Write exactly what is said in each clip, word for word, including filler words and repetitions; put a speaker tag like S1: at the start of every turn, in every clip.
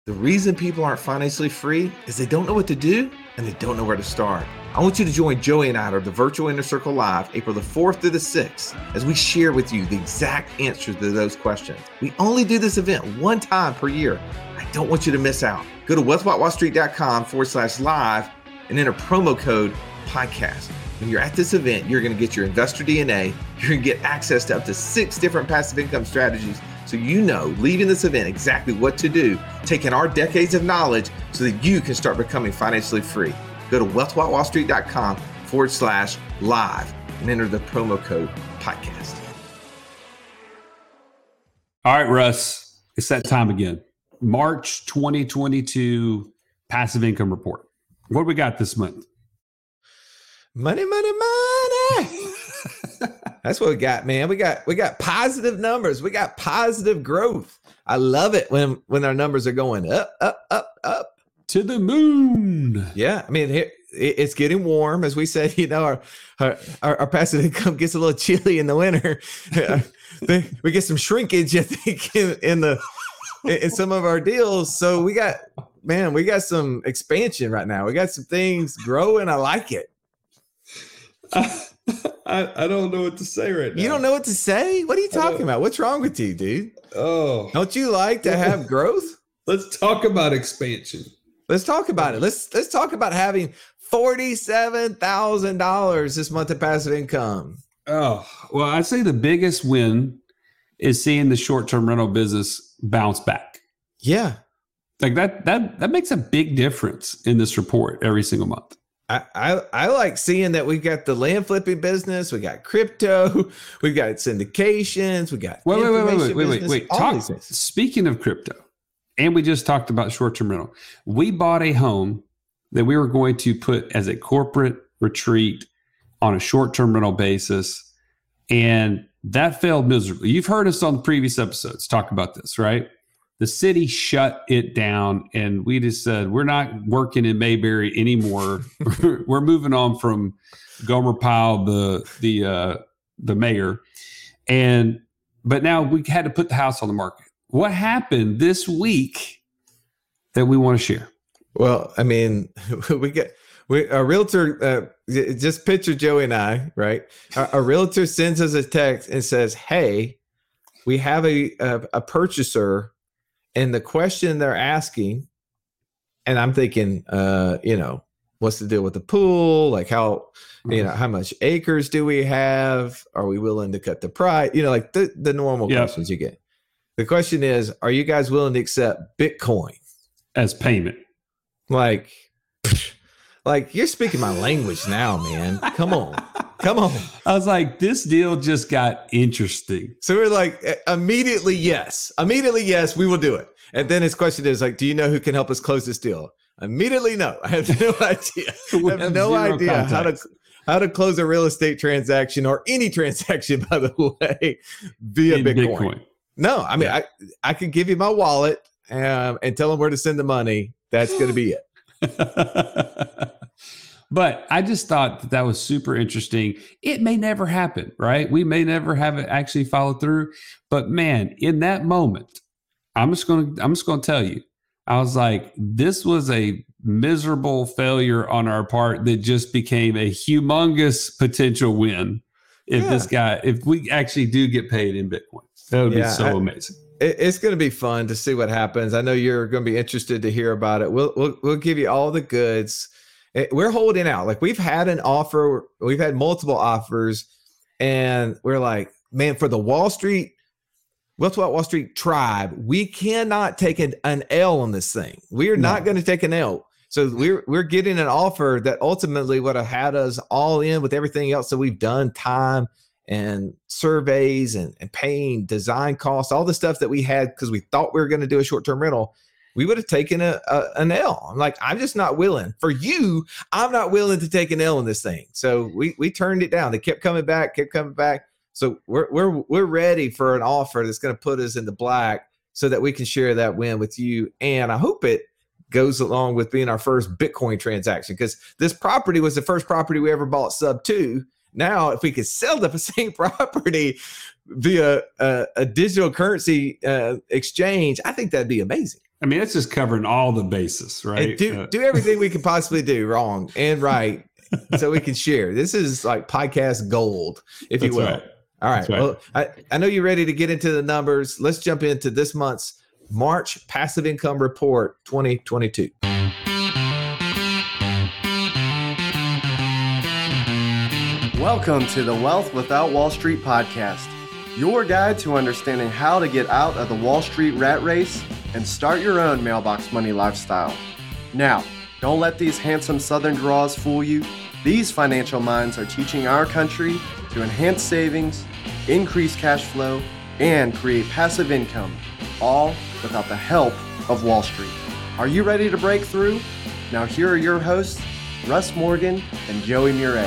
S1: The reason people aren't financially free is they don't know what to do and they don't know where to start. I want you to join Joey and I at the Virtual Inner Circle Live, April the fourth through the sixth, as we share with you the exact answers to those questions. We only do this event one time per year. I don't want you to miss out. Go to wealthwatchwallstreet.com forward slash live and enter promo code podcast. When you're at this event, you're going to get your investor D N A. You're going to get access to up to six different passive income strategies. So you know, leaving this event, exactly what to do, taking our decades of knowledge so that you can start becoming financially free. Go to wealthwatchwallstreet.com forward slash live and enter the promo code podcast.
S2: All right, Russ, it's that time again. March twenty twenty-two passive income report. What do we got this month?
S1: Money, money, money. That's what we got, man. We got we got positive numbers. We got positive growth. I love it when when our numbers are going up, up, up, up
S2: to the moon.
S1: Yeah, I mean, it, it's getting warm, as we said. You know, our our, our, our passive income gets a little chilly in the winter. We get some shrinkage, I think, in, in the in some of our deals. So we got, man, we got some expansion right now. We got some things growing. I like it.
S2: I, I, I don't know what to say right now.
S1: You don't know what to say? What are you talking about? What's wrong with you, dude?
S2: Oh,
S1: don't you like to have growth?
S2: Let's talk about expansion.
S1: Let's talk about it. Let's let's talk about having forty-seven thousand dollars this month of passive income.
S2: Oh, well, I'd say the biggest win is seeing the short-term rental business bounce back.
S1: Yeah.
S2: Like that that that makes a big difference in this report every single month.
S1: I, I, I like seeing that we've got the land flipping business, we got crypto, we've got syndications, we got
S2: wait, wait, wait, wait, wait, wait, wait, wait. Talk,
S1: these
S2: speaking of crypto, and we just talked about short-term rental. We bought a home that we were going to put as a corporate retreat on a short-term rental basis, and that failed miserably. You've heard us on the previous episodes talk about this, right? The city shut it down, and we just said, we're not working in Mayberry anymore. We're moving on from Gomer Pyle, the the uh, the mayor. And but now we had to put the house on the market. What happened this week that we want to share?
S1: Well, I mean, we get we a realtor. Uh, just picture Joey and I, right? A, a realtor sends us a text and says, "Hey, we have a a, a purchaser." And the question they're asking, and I'm thinking, uh, you know, what's the deal with the pool? Like how, you know, how much acres do we have? Are we willing to cut the price? You know, like the, the normal yep. questions you get. The question is, are you guys willing to accept Bitcoin
S2: as payment?
S1: Like, like you're speaking my language now, man. Come on. Come on.
S2: I was like, this deal just got interesting.
S1: So we're like, immediately, yes. Immediately, yes, we will do it. And then his question is like, do you know who can help us close this deal? Immediately, no. I have no idea. I have, have no idea context. how to how to close a real estate transaction or any transaction, by the way, via Bitcoin. Bitcoin. No, I mean, yeah. I, I could give you my wallet um, and tell them where to send the money. That's going to be it.
S2: But I just thought that, that was super interesting. It may never happen, right? We may never have it actually follow through. But man, in that moment, I'm just going to I'm just going to tell you, I was like, this was a miserable failure on our part that just became a humongous potential win. If yeah. this guy, if we actually do get paid in Bitcoin, that would yeah, be so I, amazing.
S1: It's going to be fun to see what happens. I know you're going to be interested to hear about it. We'll we'll, we'll give you all the goods. We're holding out. Like we've had an offer, we've had multiple offers, and we're like, man, for the Wall Street, Wealth Watch Wall Street tribe, we cannot take an, an L on this thing. We are no. not going to take an L. So we're we're getting an offer that ultimately would have had us all in with everything else that we've done, time and surveys and, and paying design costs, all the stuff that we had because we thought we were going to do a short-term rental. We would have taken a, a an L. I'm like, I'm just not willing. For you, I'm not willing to take an L in this thing. So we we turned it down. They kept coming back, kept coming back. So we're we're we're ready for an offer that's going to put us in the black so that we can share that win with you. And I hope it goes along with being our first Bitcoin transaction, because this property was the first property we ever bought sub two. Now, if we could sell the same property via a, a digital currency uh, exchange, I think that'd be amazing.
S2: I mean, it's just covering all the bases, right?
S1: And do
S2: uh,
S1: do everything we can possibly do wrong and right, so we can share. This is like podcast gold, if you will.
S2: Right.
S1: All right.
S2: Right.
S1: Well, I, I know you're ready to get into the numbers. Let's jump into this month's March Passive Income Report twenty twenty-two.
S3: Welcome to the Wealth Without Wall Street podcast, your guide to understanding how to get out of the Wall Street rat race and start your own mailbox money lifestyle. Now, don't let these handsome Southern draws fool you. These financial minds are teaching our country to enhance savings, increase cash flow, and create passive income, all without the help of Wall Street. Are you ready to break through? Now here are your hosts, Russ Morgan and Joey Murray.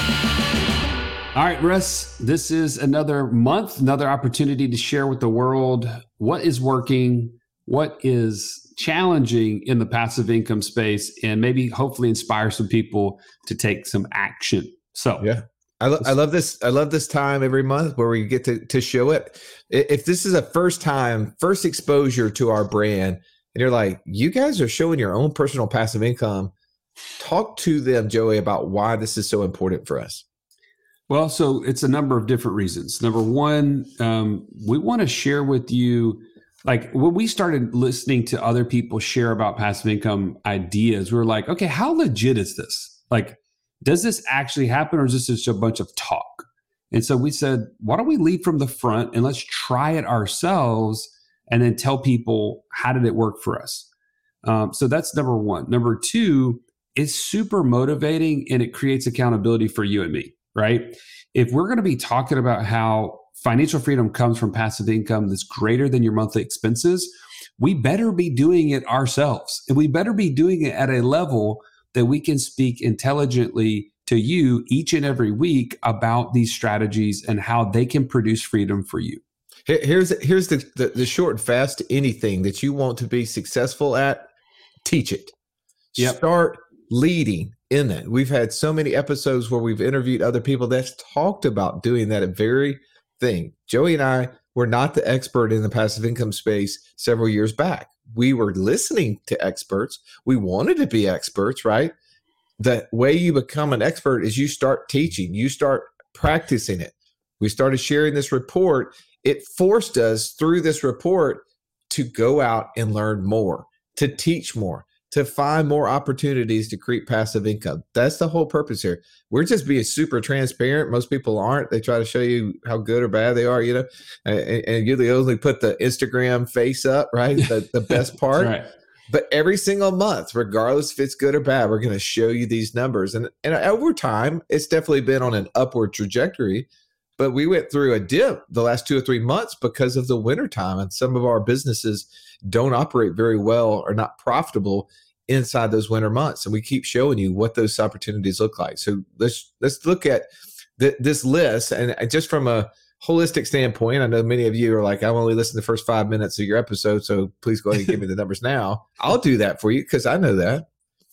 S2: All right, Russ, this is another month, another opportunity to share with the world what is working, what is challenging in the passive income space, and maybe hopefully inspire some people to take some action. So,
S1: yeah, I, lo- I love this. I love this time every month where we get to, to show it. If this is a first time, first exposure to our brand, and you're like, you guys are showing your own personal passive income, talk to them, Joey, about why this is so important for us.
S2: Well, so it's a number of different reasons. Number one, um, we want to share with you, like when we started listening to other people share about passive income ideas, we were like, okay, how legit is this? Like, does this actually happen or is this just a bunch of talk? And so we said, why don't we lead from the front and let's try it ourselves and then tell people, how did it work for us? Um, so that's number one. Number two, it's super motivating and it creates accountability for you and me. Right? If we're going to be talking about how financial freedom comes from passive income that's greater than your monthly expenses, we better be doing it ourselves. And we better be doing it at a level that we can speak intelligently to you each and every week about these strategies and how they can produce freedom for you.
S1: Here's, here's the, the, the short and fast. Anything that you want to be successful at, teach it. Yep. Start leading in that. We've had so many episodes where we've interviewed other people that's talked about doing that very thing. Joey and I were not the expert in the passive income space several years back. We were listening to experts. We wanted to be experts, right? The way you become an expert is you start teaching, you start practicing it. We started sharing this report. It forced us through this report to go out and learn more, to teach more, to find more opportunities to create passive income. That's the whole purpose here. We're just being super transparent. Most people aren't. They try to show you how good or bad they are, you know, and, and you only put the Instagram face up, right? The, the best part.
S2: Right.
S1: But every single month, regardless if it's good or bad, we're going to show you these numbers. And, and over time, it's definitely been on an upward trajectory. But we went through a dip the last two or three months because of the wintertime. And some of our businesses don't operate very well or not profitable inside those winter months. And we keep showing you what those opportunities look like. So let's let's look at th- this list. And just from a holistic standpoint, I know many of you are like, I only listen to the first five minutes of your episode, so please go ahead and give me the numbers now. I'll do that for you because I know that.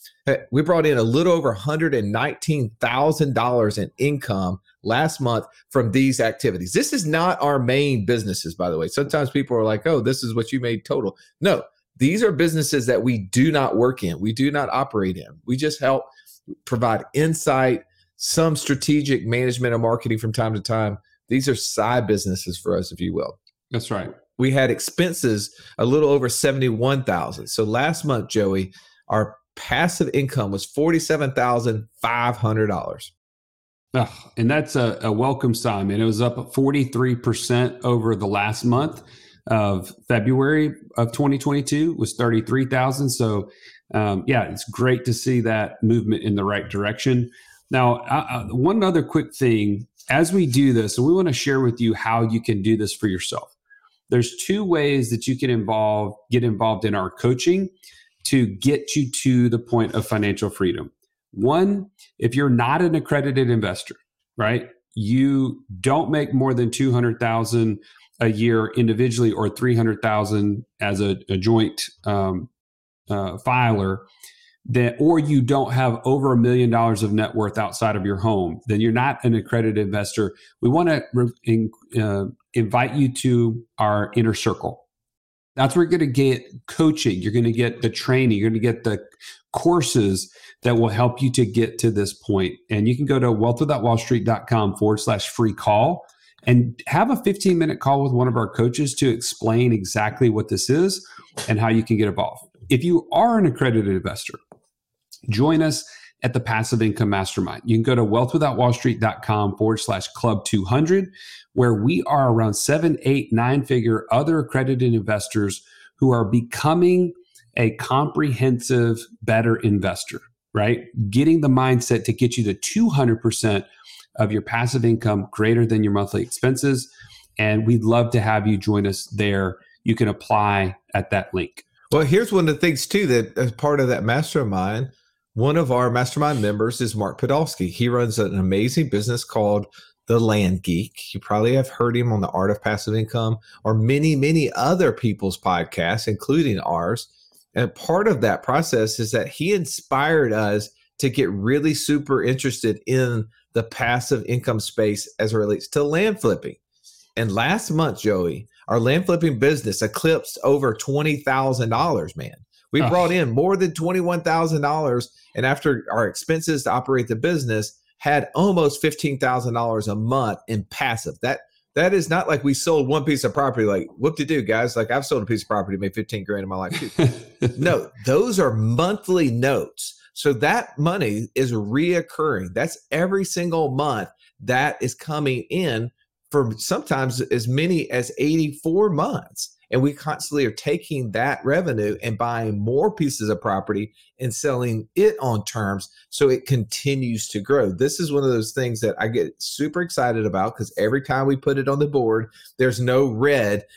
S1: We brought in a little over one hundred nineteen thousand dollars in income last month from these activities. This is not our main businesses, by the way. Sometimes people are like, oh, this is what you made total. No, these are businesses that we do not work in. We do not operate in. We just help provide insight, some strategic management and marketing from time to time. These are side businesses for us, if you will.
S2: That's right.
S1: We had expenses a little over seventy-one thousand dollars. So last month, Joey, our passive income was forty-seven thousand five hundred dollars.
S2: Oh, and that's a, a welcome sign, man. It was up forty-three percent over the last month of February of twenty twenty-two was thirty-three thousand. So um, yeah, it's great to see that movement in the right direction. Now, uh, one other quick thing, as we do this, and we want to share with you how you can do this for yourself. There's two ways that you can involve, get involved in our coaching to get you to the point of financial freedom. One, if you're not an accredited investor, right? You don't make more than two hundred thousand dollars a year individually or three hundred thousand dollars as a, a joint um, uh, filer, that, or you don't have over a million dollars of net worth outside of your home, then you're not an accredited investor. We want to uh, invite you to our inner circle. That's where you're going to get coaching. You're going to get the training. You're going to get the courses that will help you to get to this point. And you can go to wealthwithoutwallstreet.com forward slash free call and have a fifteen minute call with one of our coaches to explain exactly what this is and how you can get involved. If you are an accredited investor, join us at the Passive Income Mastermind. You can go to wealthwithoutwallstreet.com forward slash club 200, where we are around seven, eight, nine figure other accredited investors who are becoming a comprehensive, better investor, right? Getting the mindset to get you to two hundred percent of your passive income greater than your monthly expenses. And we'd love to have you join us there. You can apply at that link.
S1: Well, here's one of the things too, that as part of that mastermind, one of our mastermind members is Mark Podolsky. He runs an amazing business called The Land Geek. You probably have heard him on the Art of Passive Income or many, many other people's podcasts, including ours. And part of that process is that he inspired us to get really super interested in the passive income space as it relates to land flipping. And last month, Joey, our land flipping business eclipsed over twenty thousand dollars, man. We oh. brought in more than twenty-one thousand dollars. And after our expenses to operate the business, had almost fifteen thousand dollars a month in passive. That That is not like we sold one piece of property, like, whoop de do, guys. Like, I've sold a piece of property, made fifteen grand in my life too. No, those are monthly notes. So that money is reoccurring. That's every single month that is coming in for sometimes as many as eighty-four months. And we constantly are taking that revenue and buying more pieces of property and selling it on terms so it continues to grow. This is one of those things that I get super excited about because every time we put it on the board, there's no red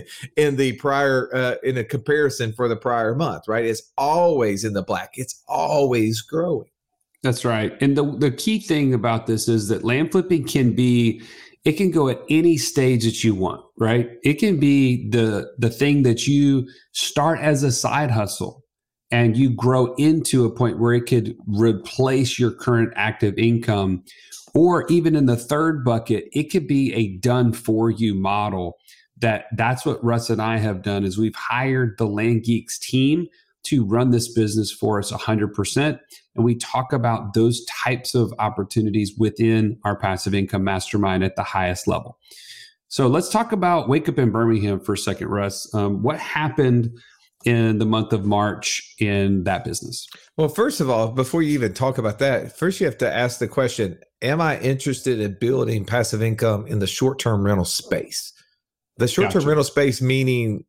S1: in the prior, uh, in a comparison for the prior month, right? It's always in the black. It's always growing.
S2: That's right. And the, the key thing about this is that land flipping can be it can go at any stage that you want, right? It can be the, the thing that you start as a side hustle and you grow into a point where it could replace your current active income. Or even in the third bucket, it could be a done for you model. That that's what Russ and I have done is we've hired the Land Geeks team to run this business for us one hundred percent. And we talk about those types of opportunities within our passive income mastermind at the highest level. So let's talk about Wake Up in Birmingham for a second, Russ. Um, what happened in the month of March in that business?
S1: Well, first of all, before you even talk about that, first you have to ask the question, am I interested in building passive income in the short-term rental space? The short-term gotcha. rental space meaning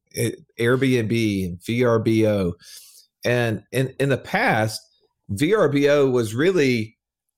S1: Airbnb and V R B O. And in, in the past, V R B O was really,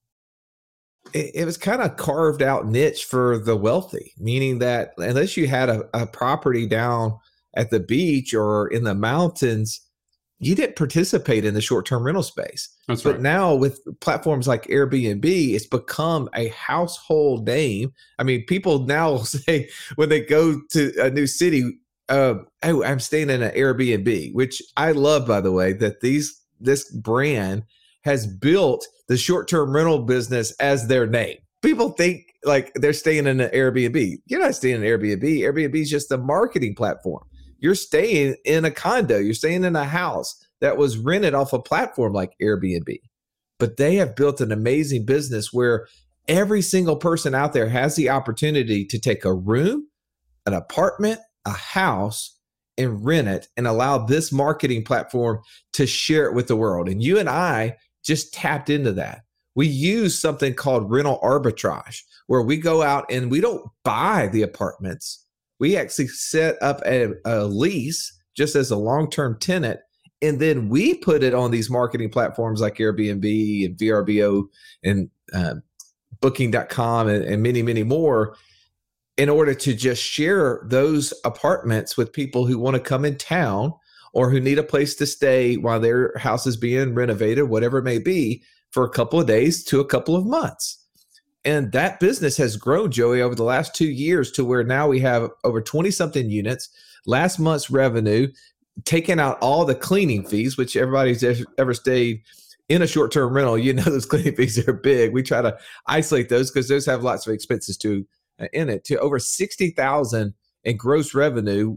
S1: it, it was kind of carved out niche for the wealthy, meaning that unless you had a, a property down at the beach or in the mountains, you didn't participate in the short-term rental space.
S2: That's
S1: but
S2: right.
S1: Now with platforms like Airbnb, it's become a household name. I mean, people now will say when they go to a new city, uh, oh, I'm staying in an Airbnb, which I love, by the way, that these this brand has built the short-term rental business as their name. People think like they're staying in an Airbnb. You're not staying in an Airbnb. Airbnb is just a marketing platform. You're staying in a condo. You're staying in a house that was rented off a platform like Airbnb. But they have built an amazing business where every single person out there has the opportunity to take a room, an apartment, a house, and rent it and allow this marketing platform to share it with the world. And you and I just tapped into that. We use something called rental arbitrage, where we go out and we don't buy the apartments. We actually set up a, a lease just as a long-term tenant, and then we put it on these marketing platforms like Airbnb and V R B O and uh, booking dot com and, and many, many more in order to just share those apartments with people who want to come in town or who need a place to stay while their house is being renovated, whatever it may be, for a couple of days to a couple of months. And that business has grown, Joey, over the last two years to where now we have over twenty something units. Last month's revenue, taking out all the cleaning fees, which everybody's ever stayed in a short-term rental, you know, those cleaning fees are big. We try to isolate those because those have lots of expenses too uh, in it. To over sixty thousand in gross revenue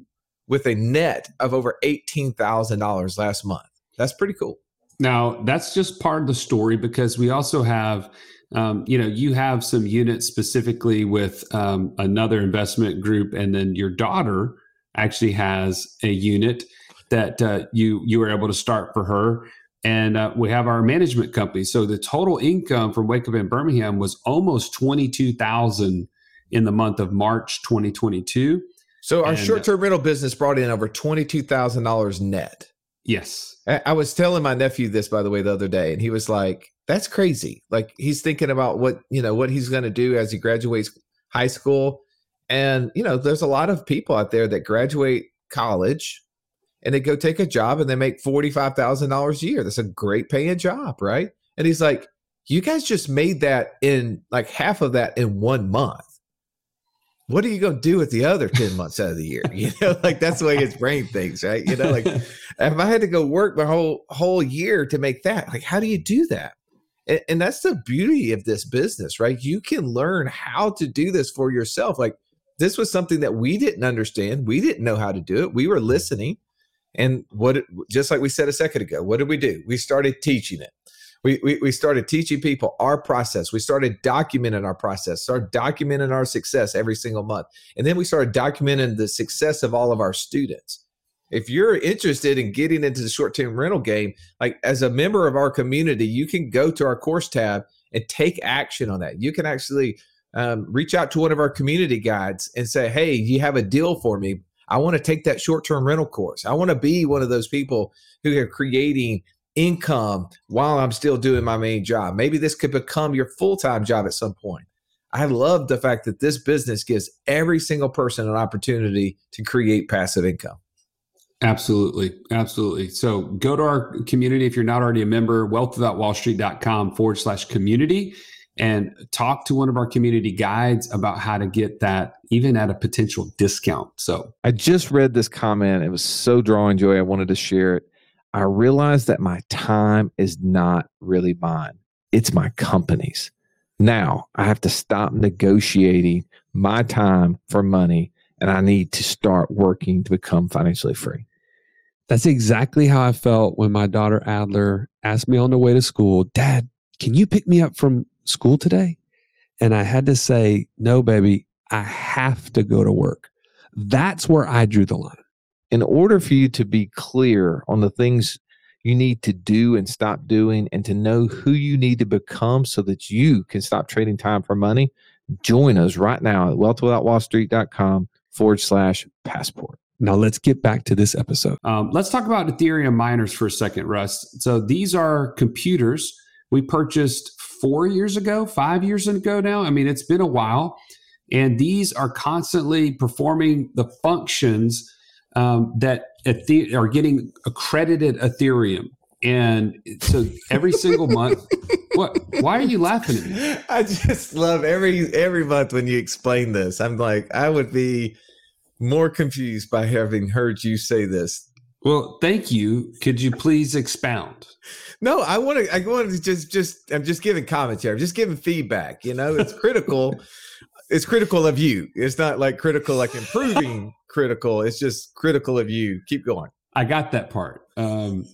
S1: with a net of over eighteen thousand dollars last month. That's pretty cool.
S2: Now, that's just part of the story, because we also have, um, you know, you have some units specifically with um, another investment group, and then your daughter actually has a unit that uh, you you were able to start for her. And uh, we have our management company. So the total income from Wake Up in Birmingham was almost twenty-two thousand dollars in the month of March twenty twenty-two.
S1: So our
S2: And,
S1: short-term rental business brought in over twenty-two thousand dollars net.
S2: Yes.
S1: I I was telling my nephew this, by the way, the other day, and he was like, that's crazy. Like, he's thinking about what, you know, what he's going to do as he graduates high school. And, you know, there's a lot of people out there that graduate college and they go take a job and they make forty-five thousand dollars a year. That's a great paying job, right? And he's like, you guys just made that in like half of that in one month. What are you going to do with the other ten months out of the year? You know, like that's the way his brain thinks, right? You know, like if I had to go work my whole whole year to make that, like, how do you do that? And, and that's the beauty of this business, right? You can learn how to do this for yourself. Like, this was something that we didn't understand. We didn't know how to do it. We were listening. And what, just like we said a second ago, what did we do? We started teaching it. We, we, we started teaching people our process. We started documenting our process, started documenting our success every single month. And then we started documenting the success of all of our students. If you're interested in getting into the short-term rental game, like as a member of our community, you can go to our course tab and take action on that. You can actually um, reach out to one of our community guides and say, hey, you have a deal for me. I want to take that short-term rental course. I want to be one of those people who are creating income while I'm still doing my main job. Maybe this could become your full-time job at some point. I love the fact that this business gives every single person an opportunity to create passive income.
S2: Absolutely. Absolutely. So go to our community. If you're not already a member, wealthwithoutwallstreet.com forward slash community, and talk to one of our community guides about how to get that even at a potential discount. So
S4: I just read this comment. It was so drawing joy. I wanted to share it. I realized that my time is not really mine. It's my company's. Now I have to stop negotiating my time for money, and I need to start working to become financially free.
S5: That's exactly how I felt when my daughter Adler asked me on the way to school, Dad, can you pick me up from school today? And I had to say, no, baby, I have to go to work. That's where I drew the line.
S4: In order for you to be clear on the things you need to do and stop doing, and to know who you need to become so that you can stop trading time for money, join us right now at wealthwithoutwallstreet.com forward slash passport.
S5: Now let's get back to this episode.
S2: um, let's talk about Ethereum miners for a second, Russ. So these are computers we purchased four years ago, five years ago now. I mean, it's been a while. And these are constantly performing the functions um, that Ethe- are getting accredited Ethereum. And so every single month, what? Why are you laughing at me?
S1: I just love every every month when you explain this. I'm like, I would be more confused by having heard you say this.
S2: Well, thank you. Could you please expound?
S1: No, I want to. I want to just, just. I'm just giving commentary. I'm just giving feedback. You know, it's critical. It's critical of you. It's not like critical, like improving. Critical. It's just critical of you. Keep going.
S2: I got that part. Um,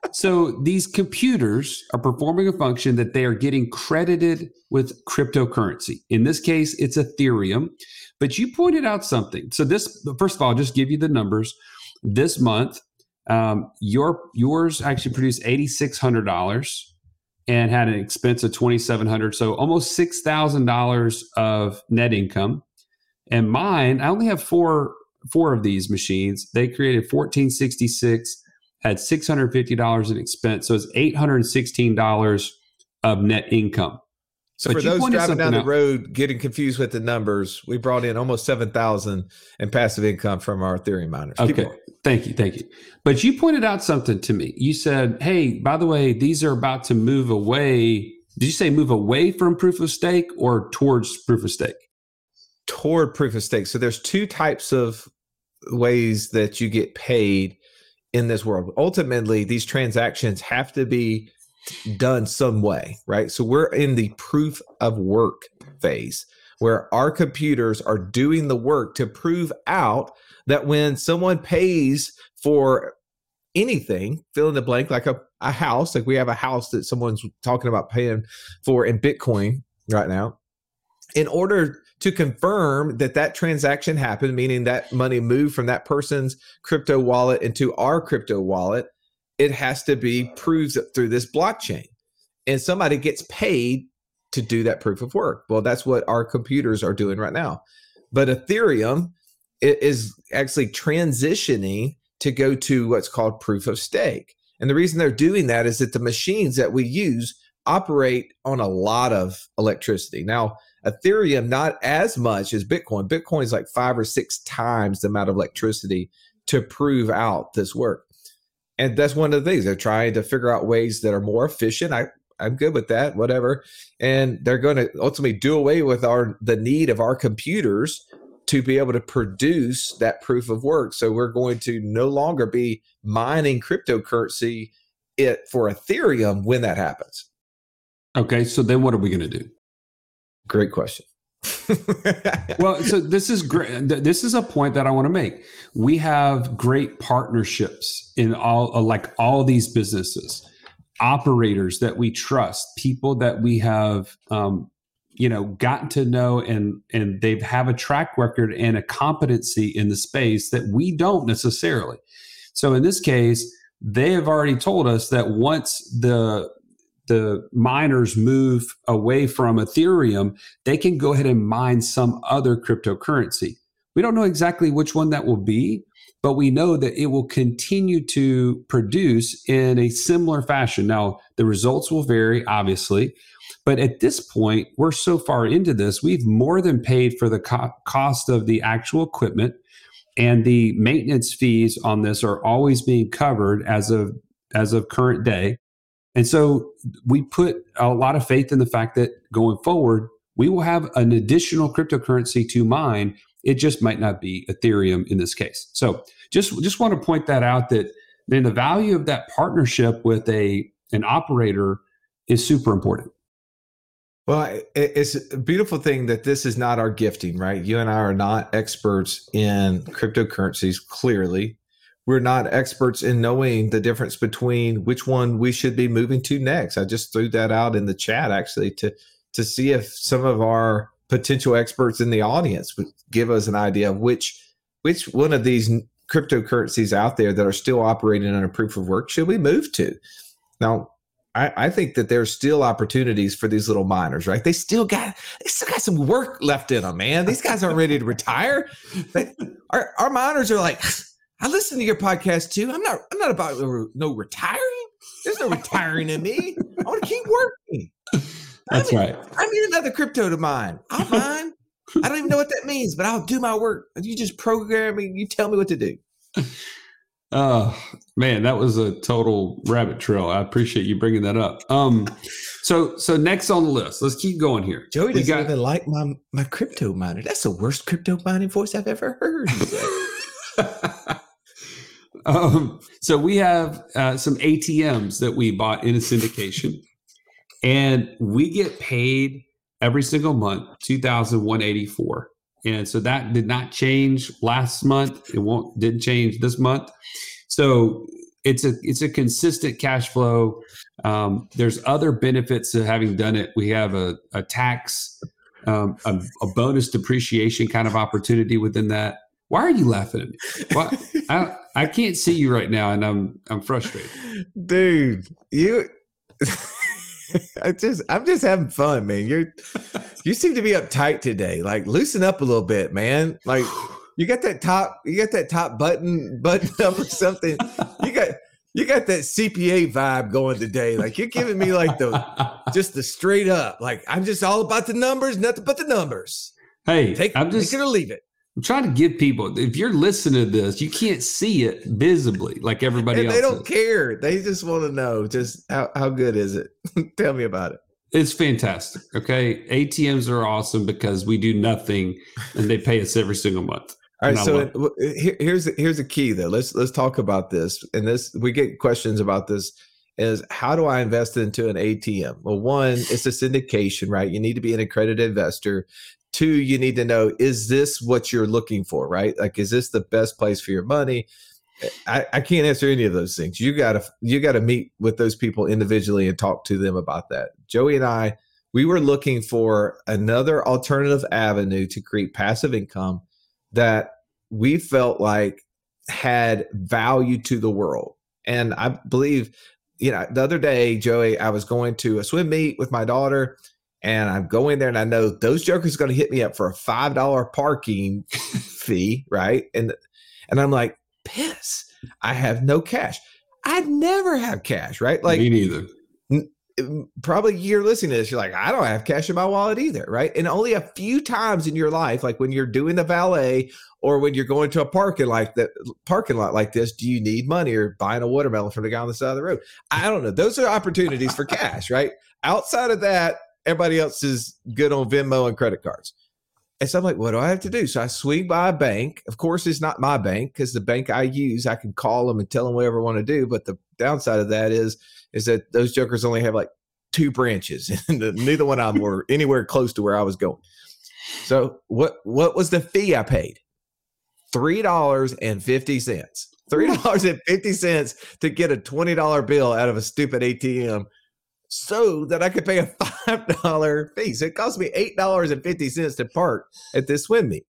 S2: so these computers are performing a function that they are getting credited with cryptocurrency. In this case, it's Ethereum. But you pointed out something. So this, first of all, I'll just give you the numbers. This month, um, your yours actually produced eight thousand six hundred dollars and had an expense of two thousand seven hundred dollars. So almost six thousand dollars of net income. And mine, I only have four four of these machines. They created one thousand four hundred sixty-six, had six hundred fifty dollars in expense. So it's eight hundred sixteen dollars of net income.
S1: So
S2: But
S1: for
S2: you
S1: those
S2: pointed
S1: driving down the
S2: something out.
S1: road getting confused with the numbers, we brought in almost seven thousand in passive income from our Ethereum miners. Keep
S2: Okay.
S1: going.
S2: Thank you. Thank you. But you pointed out something to me. You said, hey, by the way, these are about to move away. Did you say move away from proof of stake or towards proof of stake?
S1: Toward proof of stake. So there's two types of ways that you get paid in this world. Ultimately, these transactions have to be done some way, right? So we're in the proof of work phase. where our computers are doing the work to prove out that when someone pays for anything, fill in the blank, like a, a house, like we have a house that someone's talking about paying for in Bitcoin right now, in order to confirm that that transaction happened, meaning that money moved from that person's crypto wallet into our crypto wallet, it has to be proved through this blockchain. And somebody gets paid to do that proof of work. Well, that's what our computers are doing right now. But Ethereum is actually transitioning to go to what's called proof of stake. And the reason they're doing that is that the machines that we use operate on a lot of electricity. Now, Ethereum, not as much as Bitcoin. Bitcoin is like five or six times the amount of electricity to prove out this work. And that's one of the things. They're trying to figure out ways that are more efficient. I, I'm good with that, whatever. And they're going to ultimately do away with our the need of our computers to be able to produce that proof of work. So we're going to no longer be mining cryptocurrency it for Ethereum when that happens.
S2: Okay, so then what are we going to do?
S1: Great question.
S2: Well, so this is great. This is a point that I want to make. We have great partnerships in all, like all these businesses, operators that we trust, people that we have, um, you know, gotten to know, and and they have a track record and a competency in the space that we don't necessarily. So in this case, they have already told us that once the the miners move away from Ethereum, they can go ahead and mine some other cryptocurrency. We don't know exactly which one that will be, but we know that it will continue to produce in a similar fashion. Now, the results will vary, obviously, but at this point, we're so far into this, we've more than paid for the co- cost of the actual equipment, and the maintenance fees on this are always being covered as of as of current day. And so we put a lot of faith in the fact that going forward, we will have an additional cryptocurrency to mine. It just might not be Ethereum in this case. So just, just want to point that out, that then the value of that partnership with a an operator is super important.
S1: Well, it's a beautiful thing that this is not our gifting, right? You and I are not experts in cryptocurrencies, clearly. We're not experts in knowing the difference between which one we should be moving to next. I just threw that out in the chat, actually, to, to see if some of our potential experts in the audience would give us an idea of which, which one of these cryptocurrencies out there that are still operating on a proof of work should we move to. Now, I, I think that there's still opportunities for these little miners, right? They still got they still got some work left in them, man. These guys aren't ready to retire. They, our, our miners are like, I listen to your podcast too. I'm not I'm not about no retiring. There's no retiring in me. I want to keep working.
S2: That's
S1: I need,
S2: right.
S1: I need another crypto to mine. I'll mine. I don't even know what that means, but I'll do my work. You just program me. You tell me what to do.
S2: Oh man, that was a total rabbit trail. I appreciate you bringing that up. Um, so so next on the list, let's keep going here.
S1: Joey
S2: We
S1: doesn't
S2: got-
S1: even like my my crypto miner. That's the worst crypto mining voice I've ever heard.
S2: um, so we have uh, some A T Ms that we bought in a syndication, and we get paid every single month two thousand one hundred eighty-four. And so that did not change last month. It won't didn't change this month. So it's a it's a consistent cash flow. Um, there's other benefits to having done it. We have a, a tax, um, a, a bonus depreciation kind of opportunity within that. Why are you laughing at me? Why? I I can't see you right now, and I'm I'm frustrated.
S1: Dude, you I just I'm just having fun, man. You're you seem to be uptight today. Like loosen up a little bit, man. Like you got that top you got that top button button up or something. You got you got that C P A vibe going today. Like you're giving me like the just the straight up. Like I'm just all about the numbers, nothing but the numbers.
S2: Hey,
S1: Take,
S2: I'm just
S1: take it or leave it.
S2: I'm trying to give people, if you're listening to this, you can't see it visibly like everybody
S1: And
S2: else
S1: they don't
S2: is.
S1: care. They just want to know just how, how good is it? Tell me about it.
S2: It's fantastic. Okay. A T Ms are awesome because we do nothing and they pay us every single month.
S1: All
S2: And
S1: right,
S2: I
S1: so
S2: love it.
S1: it- here- here's here's the key though. Let's let's talk about this. And this we get questions about this is how do I invest into an A T M? Well, one, it's a syndication, right? You need to be an accredited investor. Two, you need to know, is this what you're looking for, right? Like, is this the best place for your money? I, I can't answer any of those things. You gotta you gotta meet with those people individually and talk to them about that. Joey and I, we were looking for another alternative avenue to create passive income that we felt like had value to the world. And I believe, you know, the other day, Joey, I was going to a swim meet with my daughter, and I'm going there and I know those jokers are going to hit me up for a five dollar parking fee, right? And and I'm like, piss, I have no cash. I never have cash, right? Like,
S2: me neither.
S1: N- probably you're listening to this, you're like, I don't have cash in my wallet either, right? And only a few times in your life, like when you're doing the valet or when you're going to a parking like that parking lot like this, do you need money or buying a watermelon from the guy on the side of the road? I don't know. Those are opportunities for cash, right? Outside of that, everybody else is good on Venmo and credit cards. And so I'm like, what do I have to do? So I swing by a bank. Of course, it's not my bank because the bank I use, I can call them and tell them whatever I want to do. But the downside of that is, is that those jokers only have like two branches, and neither one of them were anywhere close to where I was going. So what what was the fee I paid? three dollars and fifty cents. three dollars and fifty cents to get a twenty dollar bill out of a stupid A T M so that I could pay a five dollar fee. So it cost me eight dollars and fifty cents to park at this swim meet.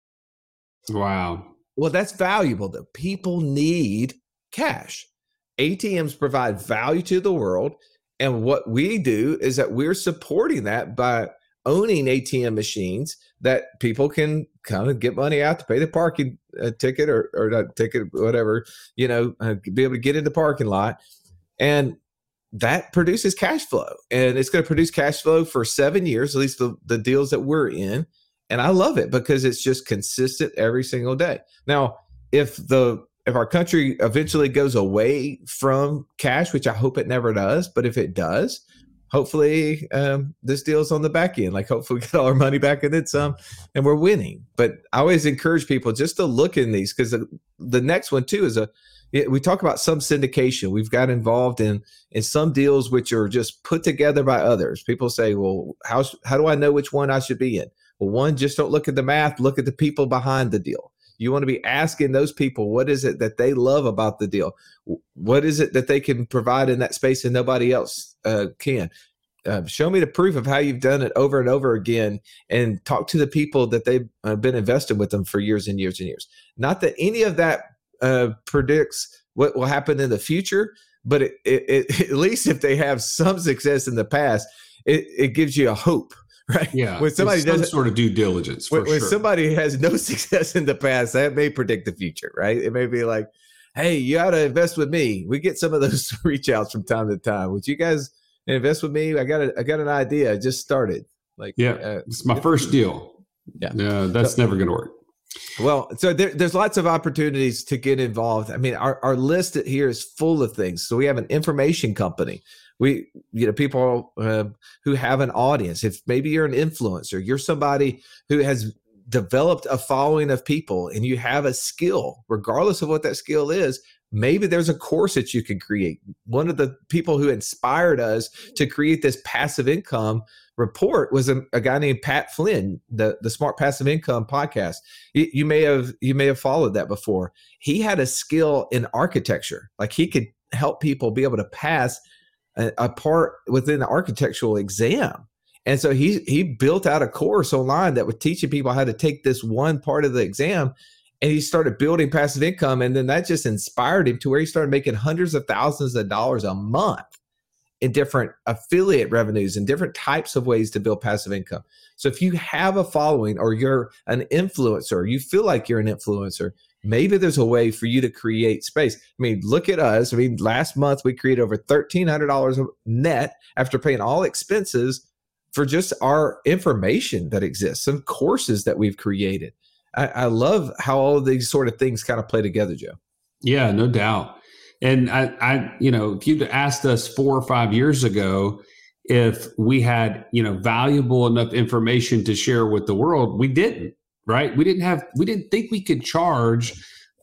S2: Wow.
S1: Well, that's valuable though. People need cash. A T Ms provide value to the world. And what we do is that we're supporting that by owning A T M machines that people can kind of get money out to pay the parking uh, ticket or, or not ticket, whatever, you know, uh, be able to get in the parking lot. And that produces cash flow. And it's going to produce cash flow for seven years, at least the, the deals that we're in. And I love it because it's just consistent every single day. Now, if the if our country eventually goes away from cash, which I hope it never does, but if it does, hopefully um, this deal's on the back end. Like hopefully we get all our money back and then some, and we're winning. But I always encourage people just to look in these because the, the next one too is a, we talk about some syndication. We've got involved in in some deals which are just put together by others. People say, well, how how do I know which one I should be in? Well, one, just don't look at the math, look at the people behind the deal. You want to be asking those people, what is it that they love about the deal? What is it that they can provide in that space and nobody else uh, can? Uh, show me the proof of how you've done it over and over again, and talk to the people that they've uh, been invested with them for years and years and years. Not that any of that uh, predicts what will happen in the future, but it, it, it, at least if they have some success in the past, it, it gives you a hope. Right.
S2: Yeah.
S1: When somebody
S2: does some
S1: does
S2: sort of due diligence. For
S1: when, when
S2: sure.
S1: somebody has no success in the past, that may predict the future, right? It may be like, hey, you ought to invest with me. We get some of those reach outs from time to time. Would you guys invest with me? I got a, I got an idea. I just started. Like,
S2: yeah,
S1: uh,
S2: it's my first deal.
S1: Yeah.
S2: Uh, that's so, never going to work.
S1: Well, so there, there's lots of opportunities to get involved. I mean, our, our list here is full of things. So we have an information company. We, you know, people uh, who have an audience. If maybe you're an influencer, you're somebody who has developed a following of people and you have a skill, regardless of what that skill is, maybe there's a course that you can create. One of the people who inspired us to create this passive income report was a, a guy named Pat Flynn, the, the Smart Passive Income podcast. You, you may have, you may have followed that before. He had a skill in architecture. Like he could help people be able to pass a, a part within the architectural exam. And so he he built out a course online that was teaching people how to take this one part of the exam, and he started building passive income. And then that just inspired him to where he started making hundreds of thousands of dollars a month in different affiliate revenues and different types of ways to build passive income. So if you have a following or you're an influencer, you feel like you're an influencer, maybe there's a way for you to create space. I mean, look at us. I mean, last month we created over thirteen hundred dollars net after paying all expenses for just our information that exists, some courses that we've created. I, I love how all of these sort of things kind of play together, Joe.
S2: Yeah, no doubt. And I, I, you know, if you'd asked us four or five years ago if we had, you know, valuable enough information to share with the world, we didn't, right? We didn't have, we didn't think we could charge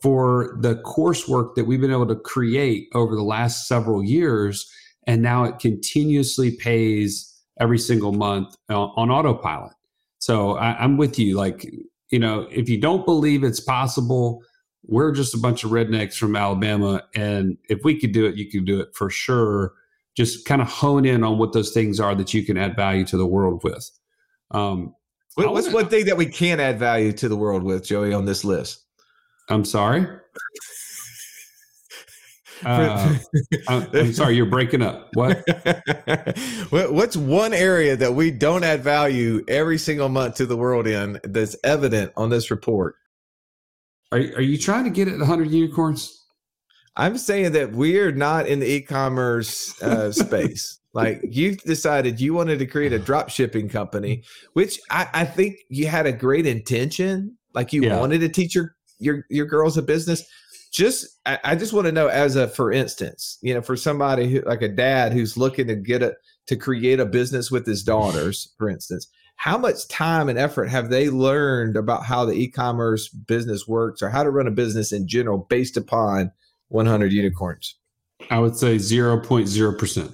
S2: for the coursework that we've been able to create over the last several years. And now it continuously pays every single month on autopilot. So I, I'm with you. Like, you know, if you don't believe it's possible, we're just a bunch of rednecks from Alabama. And if we could do it, you could do it for sure. Just kind of hone in on what those things are that you can add value to the world with. Um,
S1: what, what's one thing that we can add value to the world with, Joey, on this list?
S2: I'm sorry. Uh, I'm, I'm sorry, you're breaking up. What?
S1: What's one area that we don't add value every single month to the world in that's evident on this report?
S2: Are, are you trying to get at one hundred unicorns?
S1: I'm saying that we're not in the e-commerce uh, space. Like, you've decided you wanted to create a drop shipping company, which I, I think you had a great intention. Like, you yeah. wanted to teach your, your, your girls a business. Just, I, I just want to know, as a, for instance, you know, for somebody who, like a dad who's looking to get a, to create a business with his daughters, for instance, how much time and effort have they learned about how the e-commerce business works, or how to run a business in general based upon one hundred unicorns?
S2: I would say zero point zero percent.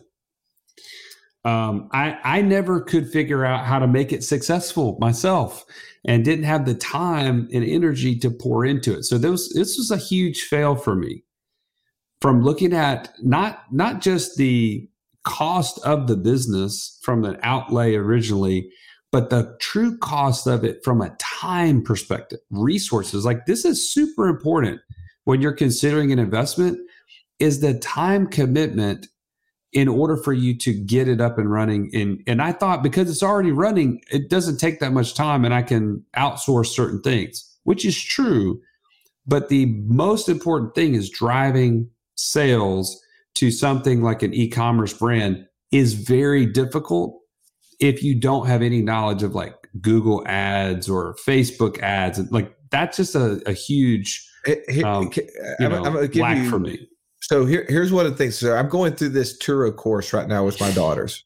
S2: Um, I, I never could figure out how to make it successful myself, and didn't have the time and energy to pour into it. So those, this was a huge fail for me, from looking at not, not just the cost of the business from an outlay originally, but the true cost of it from a time perspective, resources. Like, this is super important when you're considering an investment, is the time commitment in order for you to get it up and running. And, and I thought, because it's already running, it doesn't take that much time and I can outsource certain things, which is true. But the most important thing is driving sales to something like an e-commerce brand is very difficult if you don't have any knowledge of like Google ads or Facebook ads. Like, that's just a, a huge um, you know, I'm, I'm gonna give lack
S1: you,
S2: for me.
S1: So here, here's one of the things. So I'm going through this Turo course right now with my daughters,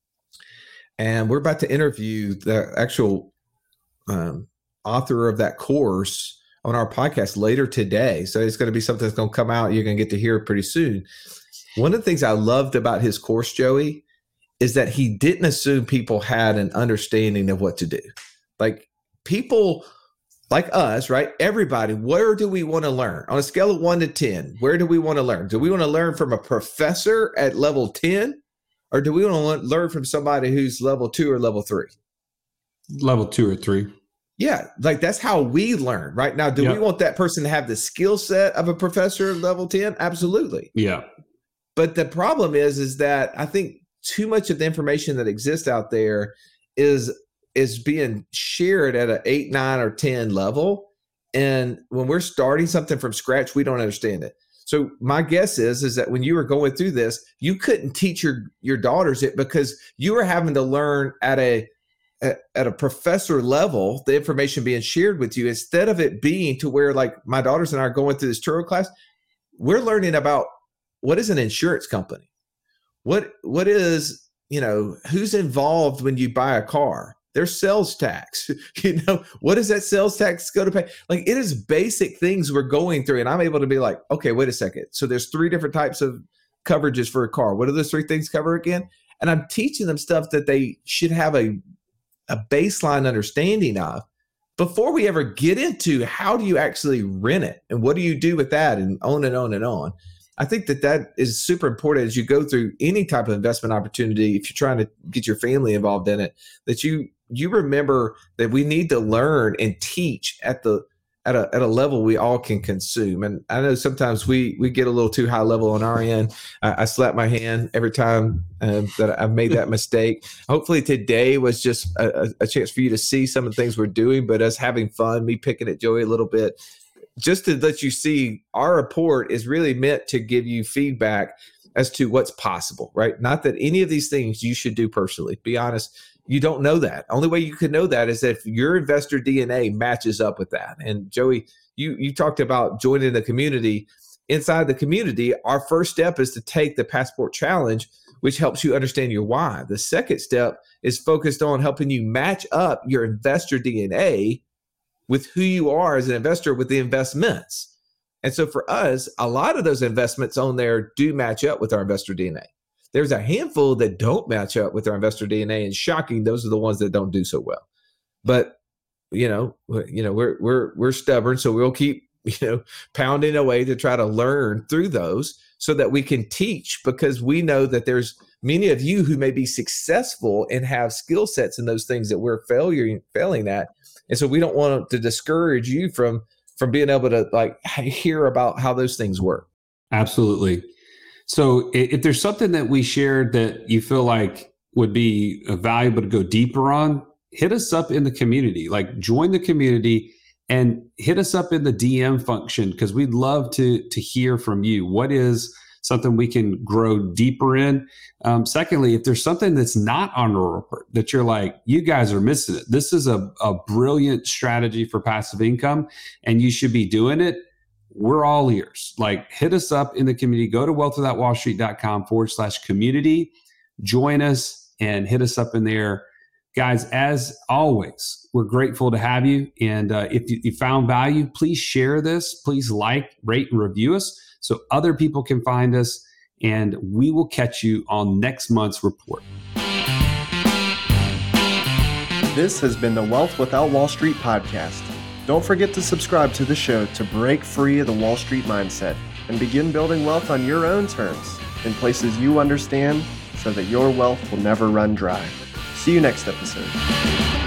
S1: and we're about to interview the actual um, author of that course on our podcast later today. So it's going to be something that's going to come out. You're going to get to hear it pretty soon. One of the things I loved about his course, Joey, is that he didn't assume people had an understanding of what to do. Like, people like us, right? Everybody, where do we want to learn? On a scale of one to ten, where do we want to learn? Do we want to learn from a professor at level ten? Or do we want to learn from somebody who's level two or level three?
S2: Level two or three.
S1: Yeah, like, that's how we learn, right? Now, do yep. we want that person to have the skill set of a professor at level ten? Absolutely.
S2: Yeah.
S1: But the problem is, is that I think too much of the information that exists out there is is being shared at an eight, nine, or ten level. And when we're starting something from scratch, we don't understand it. So my guess is, is that when you were going through this, you couldn't teach your, your daughters it because you were having to learn at a, at, at a professor level, the information being shared with you, instead of it being to where, like, my daughters and I are going through this Turo class, we're learning about what is an insurance company? What, what is, you know, who's involved when you buy a car? There's sales tax. You know, what does that sales tax go to pay? Like, it is basic things we're going through. And I'm able to be like, okay, wait a second. So there's three different types of coverages for a car. What do those three things cover again? And I'm teaching them stuff that they should have a, a baseline understanding of before we ever get into how do you actually rent it and what do you do with that, and on and on and on. I think that that is super important as you go through any type of investment opportunity. If you're trying to get your family involved in it, that you you remember that we need to learn and teach at the at a at a level we all can consume. And I know sometimes we we get a little too high level on our end. I, I slap my hand every time uh, that I've made that mistake. Hopefully today was just a, a chance for you to see some of the things we're doing, but us having fun, me picking at Joey a little bit, just to let you see our report is really meant to give you feedback as to what's possible, right? Not that any of these things you should do personally. Be honest, you don't know that. Only way you can know that is if your investor D N A matches up with that. And Joey, you you talked about joining the community. Inside the community, our first step is to take the Passport Challenge, which helps you understand your why. The second step is focused on helping you match up your investor D N A with who you are as an investor with the investments. And so for us, a lot of those investments on there do match up with our investor D N A. There's a handful that don't match up with our investor D N A, and shocking, those are the ones that don't do so well. but you know, you know, we're we're we're stubborn, so we'll keep, you know, pounding away to try to learn through those so that we can teach, because we know that there's many of you who may be successful and have skill sets in those things that we're failure failing at. And so we don't want to discourage you from from being able to like hear about how those things work.
S2: Absolutely. So if there's something that we shared that you feel like would be valuable to go deeper on, hit us up in the community, like join the community and hit us up in the D M function, because we'd love to, to hear from you. What is something we can grow deeper in? Um, secondly, if there's something that's not on the report that you're like, you guys are missing it, this is a, a brilliant strategy for passive income and you should be doing it, we're all ears. Like hit us up in the community, go to wealth without wall street dot com forward slash community, join us and hit us up in there. Guys, as always, we're grateful to have you. And uh, if you, you found value, please share this. Please like, rate, and review us so other people can find us. And we will catch you on next month's report.
S3: This has been the Wealth Without Wall Street podcast. Don't forget to subscribe to the show to break free of the Wall Street mindset and begin building wealth on your own terms in places you understand so that your wealth will never run dry. See you next episode.